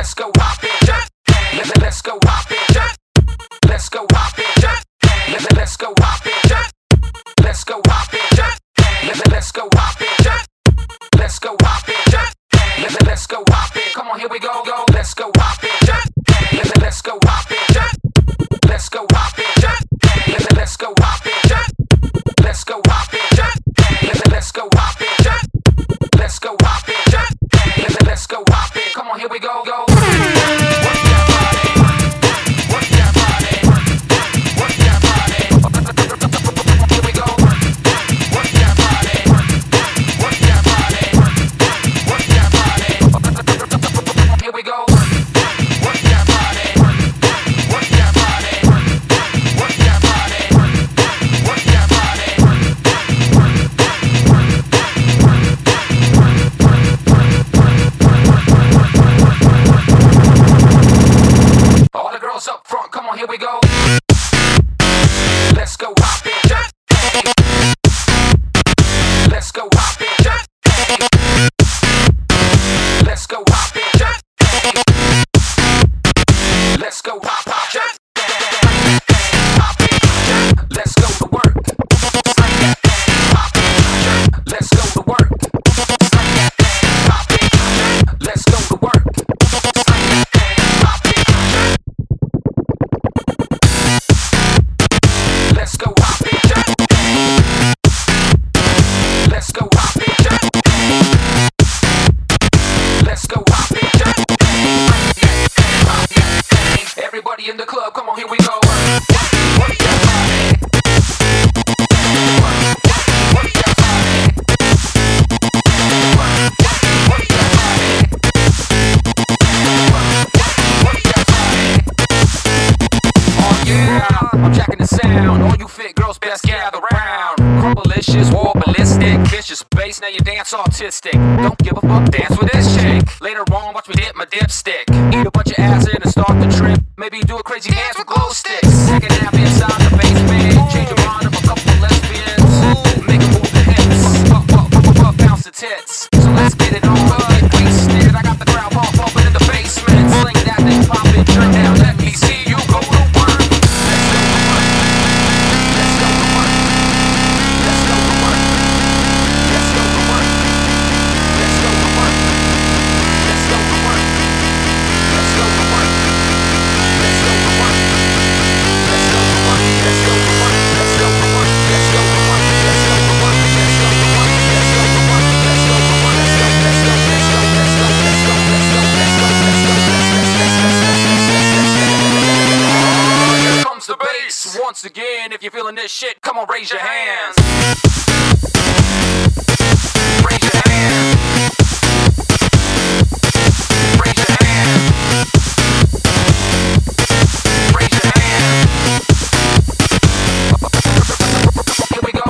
Let's go hop it. Let's go hop it. Let's go hop it. Let's go hop it. Let's go hop it. Let's go hop it. Let's go hop it. Let's go hop it. Come on, here we go. Let's go hop it. Let's go hop it. Let's go hop it. Let's go hop it. Let's go hop it. Let's go hop it. Let's go hop it. Let's go hop it. Come on, here we go. Work that body. Work that body. Work that body. Here we go. Work that body. Work that body. Work that body. Here we go. Work that body. Work that body. Work that body. Work that body. All the girls up front, come on, here we go. Let's go hop it. Let's go hop it. Let's go hop it. Let's go hop it. Hop it. Let's go to work. Hop it. Let's go to work. Hop it. Let's go to work. Hop it. Let's go hop it. Let's go hop it. Let's go hop it. Everybody in the club, come on, here we go. Work that body. Work that body. Work that body. Work that body. Oh yeah, I'm jacking the sound. All you fit girls best gather round. Crumbalicious, war ballistic, vicious bass. Now you dance autistic. Don't give a fuck, dance with this chick. Later on, watch me dip my dipstick. Eat a bunch of acid and start the trip. Maybe do a crazy dance with glow sticks. Take a nap inside the basement. Change your mind of a couple of lesbians. Make a move the hips. Bounce the tits. So let's get it on. Get wasted. I got the crowd pumping in the basement. Sling that thing, pop it, turn down. Let me see you go to work. Let's go to work. Let's go to work. Let's go to work. Let's go to work. Let's go to work. Let's go to work. Let's go to work. Let's go to work. Let's go to work. Let's go to work. Let's go to work. Let's go to work. Let's go to work. Let's go to work. Let's go to work. Let's go. Let's go. Let's go. Let's go. Let's go. Let's go. Let's go. Let's go. Here comes the bass. Once again, if you're feeling this shit, come on, raise your hands.